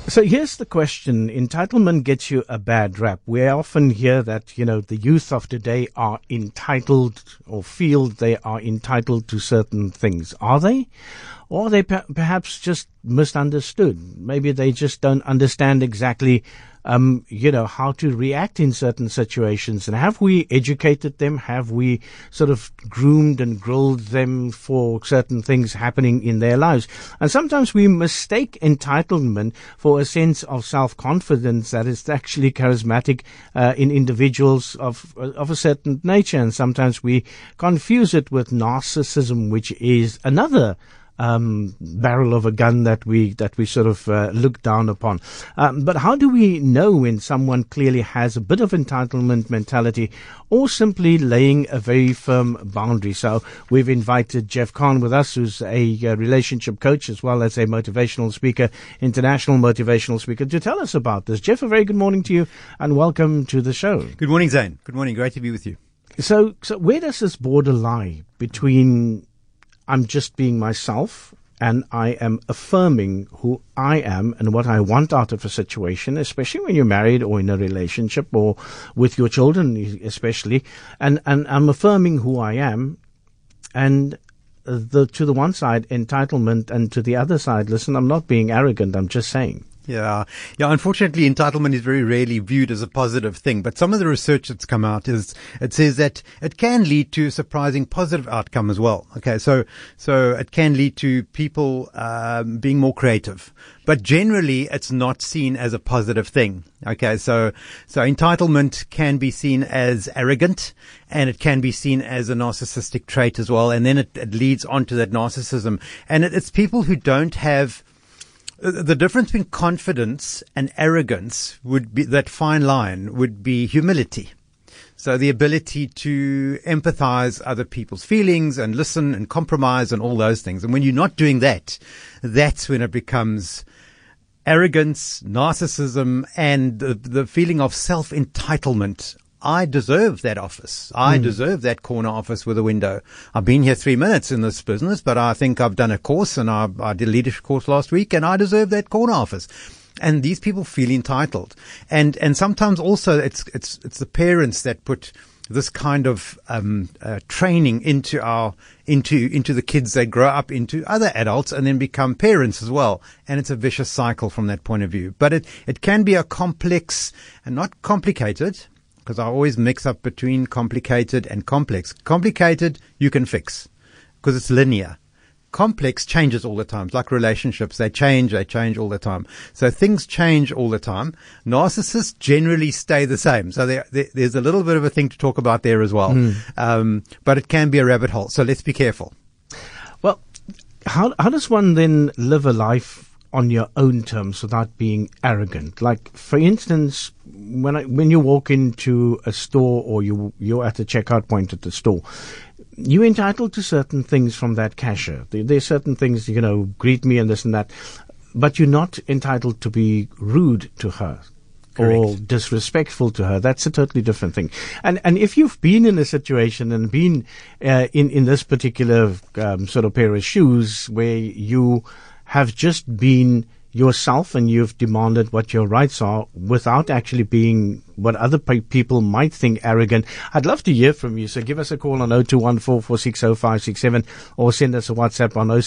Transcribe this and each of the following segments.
So here's the question. Entitlement gets you a bad rap. We often hear that, the youth of today are entitled or feel they are entitled to certain things. Are they? Or are they perhaps just misunderstood? Maybe they just don't understand exactly, how to react in certain situations. And have we educated them? Have we sort of groomed and grilled them for certain things happening in their lives? And sometimes we mistake entitlement for a sense of self-confidence that is actually charismatic in individuals of a certain nature. And sometimes we confuse it with narcissism, which is another barrel of a gun that we sort of look down upon. But how do we know when someone clearly has a bit of entitlement mentality or simply laying a very firm boundary? So we've invited Jeff Kahn with us, who's a relationship coach as well as a motivational speaker, international motivational speaker, to tell us about this. Jeff, a very good morning to you and welcome to the show. Good morning, Zane. Good morning. Great to be with you. So where does this border lie between I'm just being myself and I am affirming who I am and what I want out of a situation, especially when you're married or in a relationship or with your children especially, and I'm affirming who I am, and to the one side, entitlement, and to the other side, listen, I'm not being arrogant, I'm just saying. Yeah. Unfortunately, entitlement is very rarely viewed as a positive thing. But some of the research that's come out it says that it can lead to a surprising positive outcome as well. Okay. So it can lead to people, being more creative. But generally, it's not seen as a positive thing. Okay. So entitlement can be seen as arrogant, and it can be seen as a narcissistic trait as well. And then it leads on to that narcissism. And it's people who don't have. The difference between confidence and arrogance would be, that fine line would be humility. So the ability to empathize other people's feelings and listen and compromise and all those things. And when you're not doing that, that's when it becomes arrogance, narcissism, and the feeling of self-entitlement. I deserve that office. I deserve that corner office with a window. I've been here 3 minutes in this business, but I think I've done a course, and I did a leadership course last week, and I deserve that corner office. And these people feel entitled. And sometimes also it's the parents that put this kind of training into the kids. They grow up into other adults and then become parents as well. And it's a vicious cycle from that point of view. But it can be a complex and not complicated, because I always mix up between complicated and complex. Complicated, you can fix because it's linear. Complex changes all the time. It's like relationships. They change all the time. So things change all the time. Narcissists generally stay the same. So there's a little bit of a thing to talk about there as well. But it can be a rabbit hole. So let's be careful. Well, how does one then live a life on your own terms without being arrogant? Like, for instance, when you walk into a store or you're at the checkout point at the store, you're entitled to certain things from that cashier. There's certain things, greet me and this and that, but you're not entitled to be rude to her. Correct. Or disrespectful to her. That's a totally different thing. And if you've been in a situation and been in this particular sort of pair of shoes where you have just been yourself and you've demanded what your rights are without actually being what other people might think arrogant, I'd love to hear from you. So give us a call on 0214460567 or send us a WhatsApp on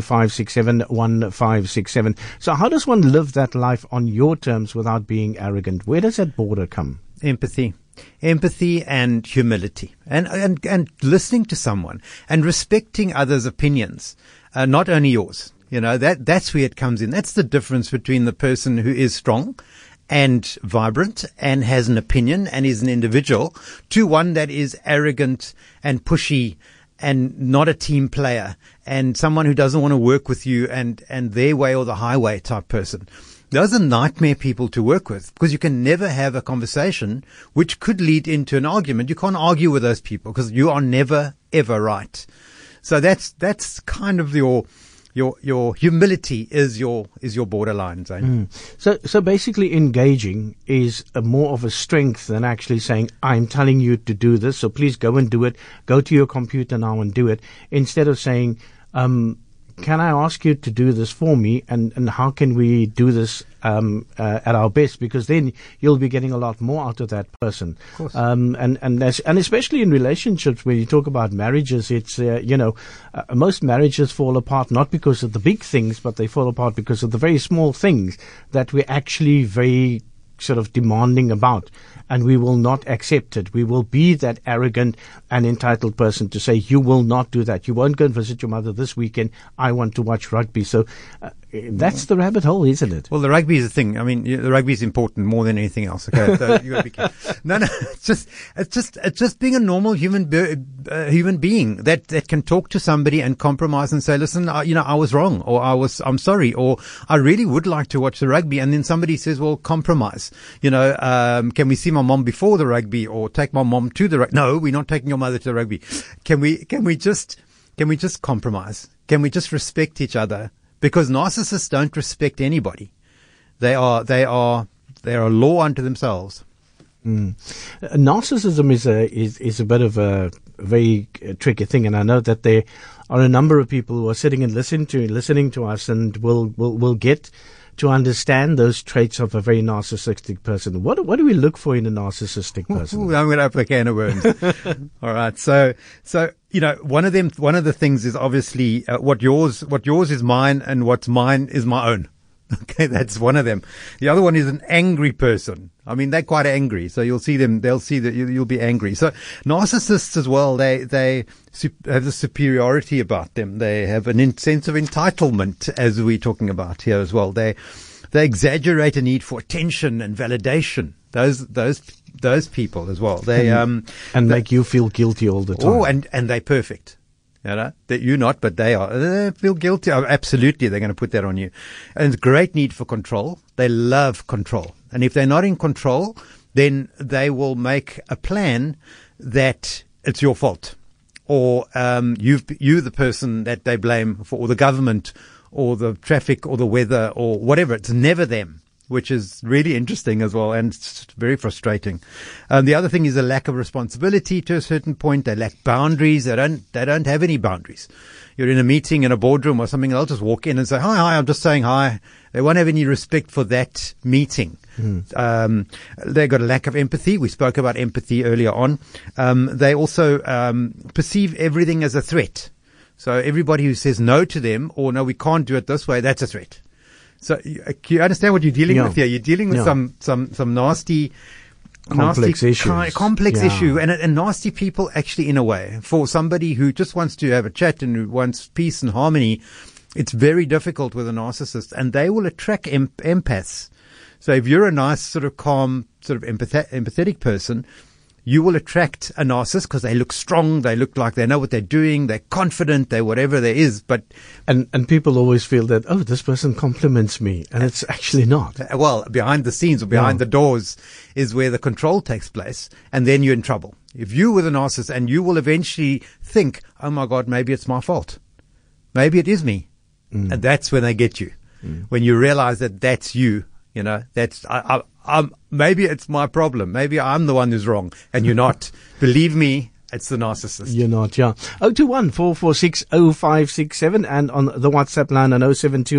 0725671567. So how does one live that life on your terms without being arrogant? Where does that border come? Empathy and humility and listening to someone and respecting others' opinions, not only yours. That's where it comes in. That's the difference between the person who is strong and vibrant and has an opinion and is an individual to one that is arrogant and pushy and not a team player and someone who doesn't want to work with you and their way or the highway type person. Those are nightmare people to work with because you can never have a conversation which could lead into an argument. You can't argue with those people because you are never, ever right. So that's kind of your humility is your borderline zone. So basically engaging is more of a strength than actually saying, I'm telling you to do this, so please go and do it. Go to your computer now and do it. Instead of saying, can I ask you to do this for me? And how can we do this at our best? Because then you'll be getting a lot more out of that person. Of course. And especially in relationships, when you talk about marriages, it's, most marriages fall apart not because of the big things, but they fall apart because of the very small things that we're actually very sort of demanding about, and we will not accept it. We will be that arrogant and entitled person to say, you will not do that. You won't go and visit your mother this weekend. I want to watch rugby. So that's the rabbit hole, isn't it? Well, the rugby is a thing. I mean, the rugby is important more than anything else. Okay, so you got to be careful. No, it's just being a normal human being that can talk to somebody and compromise and say, listen, I was wrong, or I'm sorry, or I really would like to watch the rugby. And then somebody says, well, compromise. Can we see my mom before the rugby, or take my mom to the rugby? No, we're not taking your mother to the rugby. Can we just compromise? Can we just respect each other? Because narcissists don't respect anybody. They are a law unto themselves. Narcissism is a bit of a very tricky thing, and I know that there are a number of people who are sitting and listening to us, and will get to understand those traits of a very narcissistic person. What do we look for in a narcissistic person? Ooh, I'm going to open a can of worms. All right. So, one of the things is obviously what yours is mine, and what's mine is my own. Okay, that's one of them. The other one is an angry person. I mean, they're quite angry. So you'll see them, they'll see that you'll be angry. So narcissists as well, they have the superiority about them. They have an sense of entitlement, as we're talking about here as well. They exaggerate a need for attention and validation. Those people as well. They, make you feel guilty all the time. Oh, and they're perfect. That you're not, but they are. They feel guilty. Oh, absolutely, they're going to put that on you. And great need for control. They love control. And if they're not in control, then they will make a plan that it's your fault, or you the person that they blame for, or the government, or the traffic, or the weather, or whatever. It's never them, which is really interesting as well, and it's very frustrating. The other thing is a lack of responsibility to a certain point. They lack boundaries. They don't have any boundaries. You're in a meeting in a boardroom or something, they'll just walk in and say, hi, I'm just saying hi. They won't have any respect for that meeting. They've got a lack of empathy. We spoke about empathy earlier on. They also perceive everything as a threat. So everybody who says no to them, or no, we can't do it this way, that's a threat. So you understand what you're dealing with here? You're dealing with some nasty, complex issues. Complex issue, and nasty people actually, in a way. For somebody who just wants to have a chat and who wants peace and harmony, it's very difficult with a narcissist, and they will attract empaths. So if you're a nice, sort of calm, sort of empathetic person, you will attract a narcissist because they look strong, they look like they know what they're doing, they're confident, they're whatever there is. But and people always feel that, oh, this person compliments me, and it's actually not. Well, behind the scenes or behind the doors is where the control takes place, and then you're in trouble. If you were the narcissist, and you will eventually think, oh my God, maybe it's my fault. Maybe it is me. And that's when they get you. When you realize that that's you, that's, maybe it's my problem. Maybe I'm the one who's wrong, and you're not. Believe me, it's the narcissist. You're not, yeah. 021-446-0567 and on the WhatsApp line on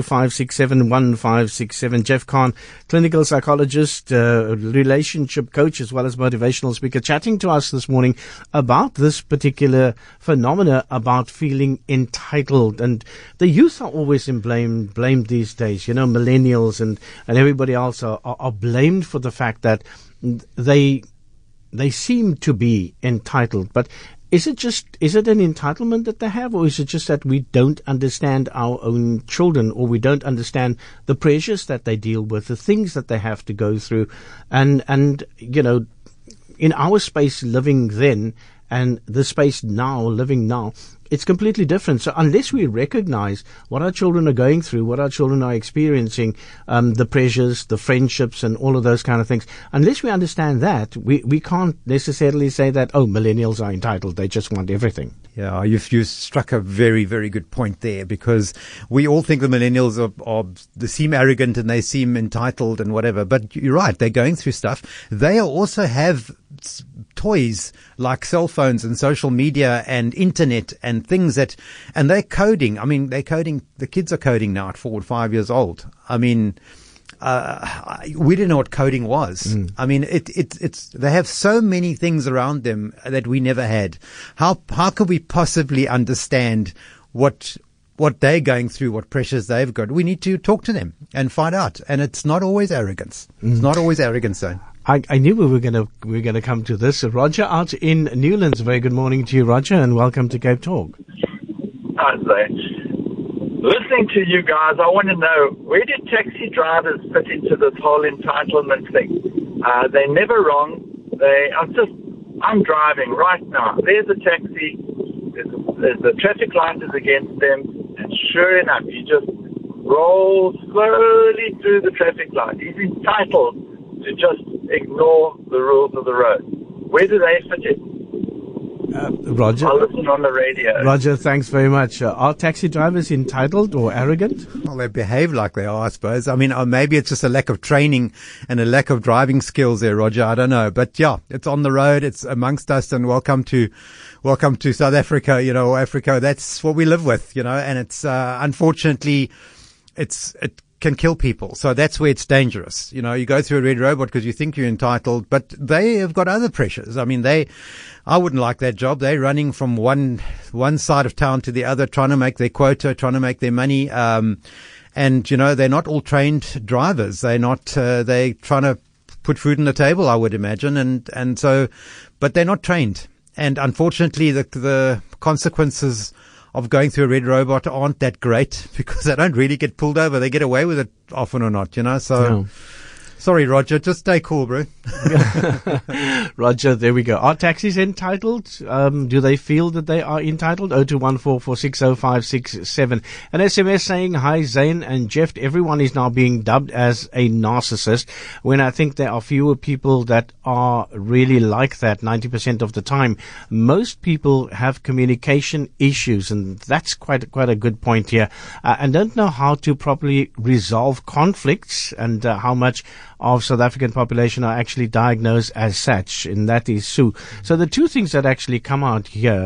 0725671567. Jeff Kahn, clinical psychologist, relationship coach, as well as motivational speaker, chatting to us this morning about this particular phenomena about feeling entitled. And the youth are always blamed these days. Millennials and everybody else are blamed for the fact that they seem to be entitled, but is it an entitlement that they have, or is it just that we don't understand our own children, or we don't understand the pressures that they deal with, the things that they have to go through, and in our space living then and the space now living now, it's completely different. So unless we recognize what our children are going through, what our children are experiencing, the pressures, the friendships, and all of those kind of things, unless we understand that, we can't necessarily say that, oh, millennials are entitled, they just want everything. Yeah, you struck a very, very good point there, because we all think the millennials they seem arrogant and they seem entitled and whatever. But you're right, they're going through stuff. They also have toys like cell phones and social media and internet and things and they're coding. I mean, the kids are coding now at 4 or 5 years old. I mean, we didn't know what coding was. I mean, they have so many things around them that we never had. How could we possibly understand what they're going through, what pressures they've got? We need to talk to them and find out. And it's not always arrogance. It's not always arrogance, though. I knew we were gonna come to this. Roger out in Newlands. Very good morning to you, Roger, and welcome to Cape Talk. Hi, Zay. Listening to you guys, I want to know, where do taxi drivers fit into this whole entitlement thing? They're never wrong. I'm driving right now. There's a taxi. The traffic light is against them, and sure enough, you just roll slowly through the traffic light. He's entitled to just ignore the rules of the road. Where do they fit in? Roger. I'll listen on the radio. Roger, thanks very much. Are taxi drivers entitled or arrogant? Well, they behave like they are, I suppose. I mean, maybe it's just a lack of training and a lack of driving skills there, Roger. I don't know. But yeah, it's on the road. It's amongst us, and welcome to South Africa, Africa. That's what we live with, and it's, unfortunately, it can kill people. So that's where it's dangerous. You go through a red robot because you think you're entitled, but they have got other pressures. I mean, I wouldn't like that job. They're running from one side of town to the other, trying to make their quota, trying to make their money. And, they're not all trained drivers. They're trying to put food on the table, I would imagine. And so, but they're not trained. And unfortunately, the consequences of going through a red robot aren't that great because they don't really get pulled over. They get away with it often or not, So, no. Sorry, Roger. Just stay cool, bro. Roger, there we go. Are taxis entitled? Do they feel that they are entitled? 0214460567. An SMS saying, hi, Zane and Jeff. Everyone is now being dubbed as a narcissist when I think there are fewer people that are really like that 90% of the time. Most people have communication issues, and that's quite a good point here, and don't know how to properly resolve conflicts, and how much of South African population are actually diagnosed as such, and that is Sue. So the two things that actually come out here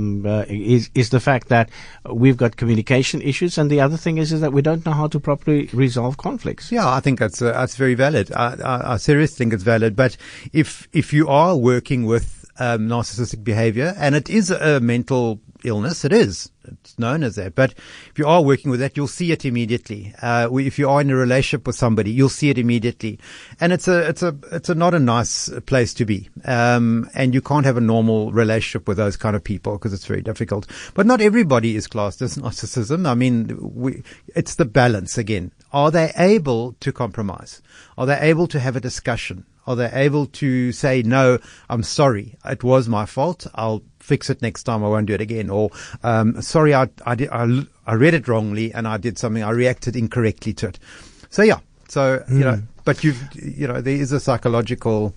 is the fact that we've got communication issues, and the other thing is that we don't know how to properly resolve conflicts. Yeah, I think that's very valid. I seriously think it's valid. But if you are working with narcissistic behavior, and it is a mental illness, it's known as that. But if you are working with that, you'll see it immediately. If you are in a relationship with somebody, you'll see it immediately. And it's not a nice place to be. And you can't have a normal relationship with those kind of people because it's very difficult. But not everybody is classed as narcissism. I mean, it's the balance again. Are they able to compromise? Are they able to have a discussion? Are they able to say, no, I'm sorry, it was my fault, I'll fix it next time, I won't do it again. Or, sorry, I read it wrongly and I did something, I reacted incorrectly to it. So yeah, but there is a psychological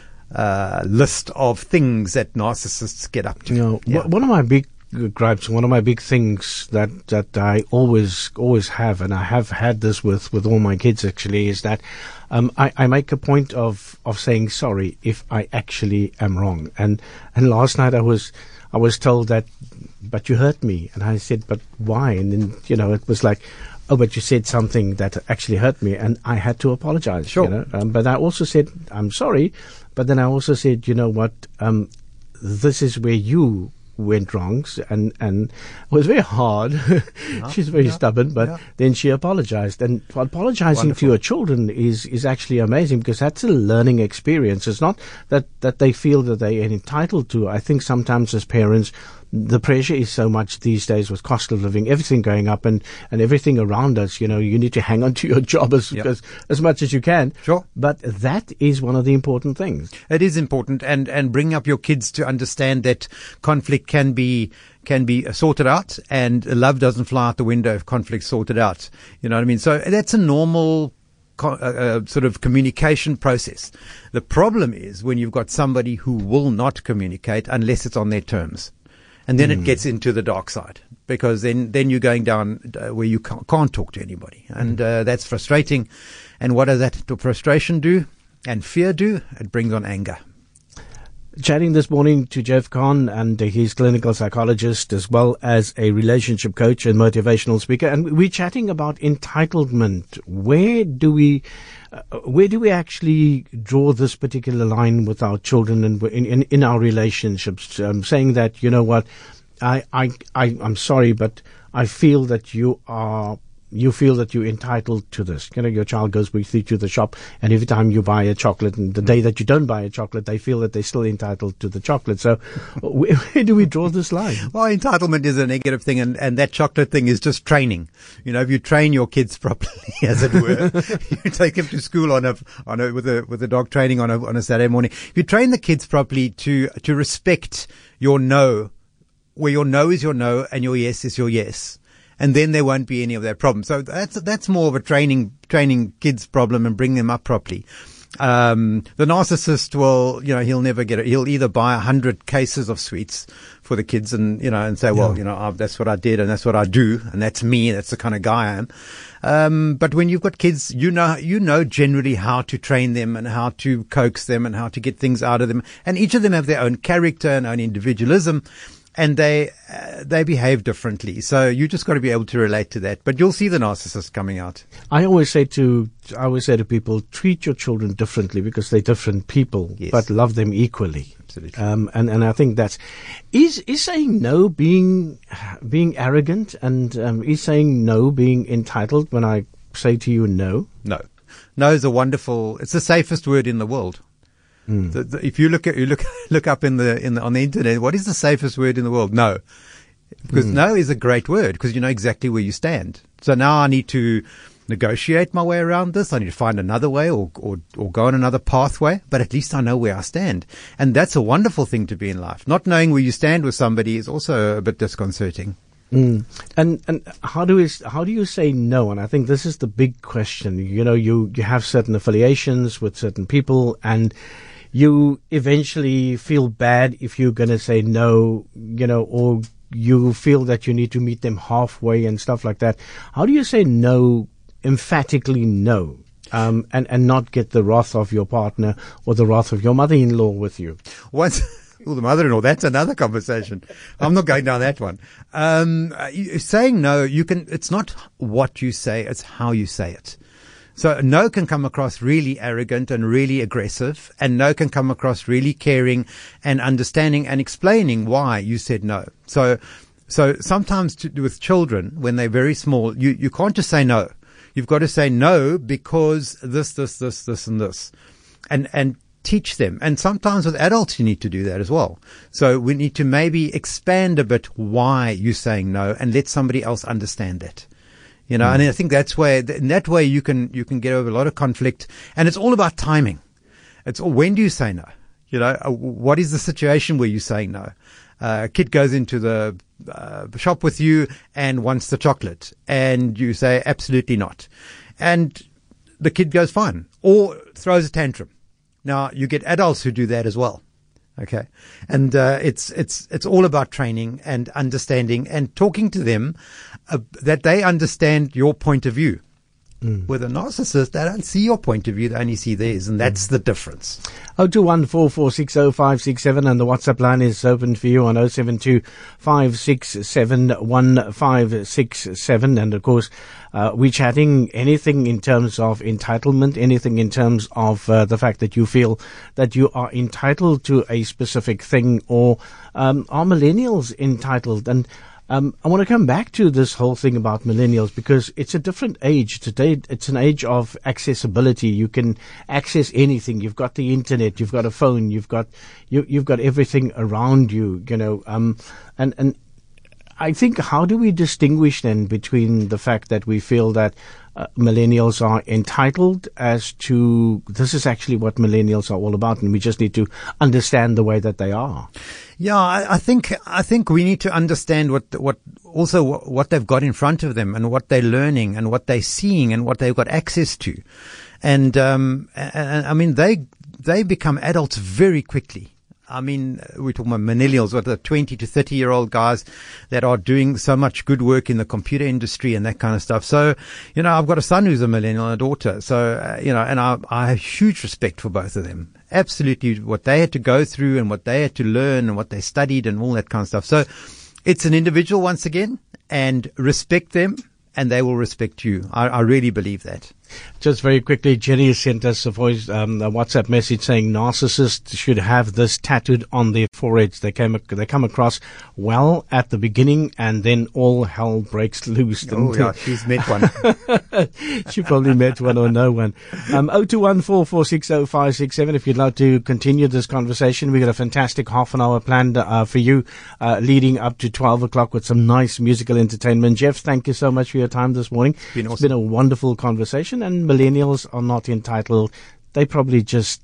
list of things that narcissists get up to. One of my big gripes, one of my big things that I always have, and I have had this with all my kids actually, is that I make a point of saying sorry if I actually am wrong. And last night I was told that, but you hurt me, and I said, but why? And then it was like, oh, but you said something that actually hurt me, and I had to apologize. Sure. But I also said I'm sorry, but then I also said, you know what, this is where you went wrong, and it was very hard. She's very stubborn, but then she apologized. And apologizing to your children is actually amazing, because that's a learning experience. It's not that they feel that they are entitled to. I think sometimes as parents, the pressure is so much these days with cost of living, everything going up and everything around us. You need to hang on to your job as much as you can. Sure. But that is one of the important things. It is important, and bring up your kids to understand that conflict can be sorted out, and love doesn't fly out the window if conflict's sorted out. You know what I mean? So that's a normal sort of communication process. The problem is when you've got somebody who will not communicate unless it's on their terms. And then it gets into the dark side, because then you're going down where you can't talk to anybody. And that's frustrating. And what does that frustration do and fear do? It brings on anger. Chatting this morning to Jeff Kahn, and he's clinical psychologist as well as a relationship coach and motivational speaker. And we're chatting about entitlement. Where do we actually draw this particular line with our children and in our relationships? Saying that, you know what, I'm sorry, but I feel that you feel that you're entitled to this. You know, your child goes with you to the shop, and every time you buy a chocolate, and the day that you don't buy a chocolate, they feel that they're still entitled to the chocolate. So where do we draw this line? Well, entitlement is a negative thing, and that chocolate thing is just training. You know, if you train your kids properly, as it were, you take them to school with a dog training on a Saturday morning. If you train the kids properly to respect your no, where your no is your no and your yes is your yes. And then there won't be any of that problem. So that's more of a training kids problem and bring them up properly. The narcissist will, you know, he'll never get it. He'll either buy 100 cases of sweets for the kids and say, well, you know, that's what I did and that's what I do and that's me. That's the kind of guy I am. But when you've got kids, you know generally how to train them and how to coax them and how to get things out of them. And each of them have their own character and own individualism. And they behave differently. So you just got to be able to relate to that. But you'll see the narcissist coming out. I always say to people, treat your children differently because they're different people, yes, but love them equally. Absolutely. And I think is saying no being arrogant, and is saying no being entitled when I say to you no? No. No is it's the safest word in the world. If you look up on the internet, what is the safest word in the world? No, because no is a great word because you know exactly where you stand. So now I need to negotiate my way around this. I need to find another way or go on another pathway, but at least I know where I stand. And that's a wonderful thing to be in life. Not knowing where you stand with somebody is also a bit disconcerting. And how do you say no? And I think this is the big question. You know, you have certain affiliations with certain people, and you eventually feel bad if you're going to say no, you know, or you feel that you need to meet them halfway and stuff like that. How do you say no, emphatically no, and not get the wrath of your partner or the wrath of your mother-in-law with you? The mother-in-law, that's another conversation. I'm not going down that one. Saying no, it's not what you say, it's how you say it. So no can come across really arrogant and really aggressive, and no can come across really caring and understanding and explaining why you said no. So sometimes with children, when they're very small, you can't just say no. You've got to say no because this, and this. And teach them. And sometimes with adults, you need to do that as well. So we need to maybe expand a bit why you're saying no and let somebody else understand it. You know, and I think in that way you can get over a lot of conflict, and it's all about timing. It's all, when do you say no? You know, what is the situation where you're saying no? A kid goes into the shop with you and wants the chocolate, and you say absolutely not. And the kid goes fine or throws a tantrum. Now you get adults who do that as well. Okay. And, it's all about training and understanding and talking to them, that they understand your point of view. With a narcissist, they don't see your point of view, they only see theirs, and that's the difference. 0214460567, and the WhatsApp line is open for you on 072-567-1567. And of course, we're chatting anything in terms of entitlement, anything in terms of the fact that you feel that you are entitled to a specific thing, or are millennials entitled? And I want to come back to this whole thing about millennials, because it's a different age today. It's an age of accessibility. You can access anything. You've got the internet. You've got a phone. You've got everything around you. You know, and I think, how do we distinguish then between the fact that we feel that millennials are entitled, as to this is actually what millennials are all about, and we just need to understand the way that they are? Yeah, I think we need to understand what they've got in front of them, and what they're learning, and what they're seeing, and what they've got access to, and I mean they become adults very quickly. I mean, we're talking about millennials, what the 20 to 30-year-old guys that are doing so much good work in the computer industry and that kind of stuff. So, I've got a son who's a millennial and a daughter. So, and I have huge respect for both of them. Absolutely, what they had to go through and what they had to learn and what they studied and all that kind of stuff. So it's an individual once again, and respect them and they will respect you. I really believe that. Just very quickly, Jenny sent us a WhatsApp message saying narcissists should have this tattooed on their foreheads. They come across well at the beginning, and then all hell breaks loose. Oh yeah, she's met one. She probably met one or no one. 0214460567. If you'd like to continue this conversation, we've got a fantastic half an hour planned for you, leading up to 12 o'clock with some nice musical entertainment. Jeff, thank you so much for your time this morning. Been awesome. It's been a wonderful conversation. And millennials are not entitled. They probably just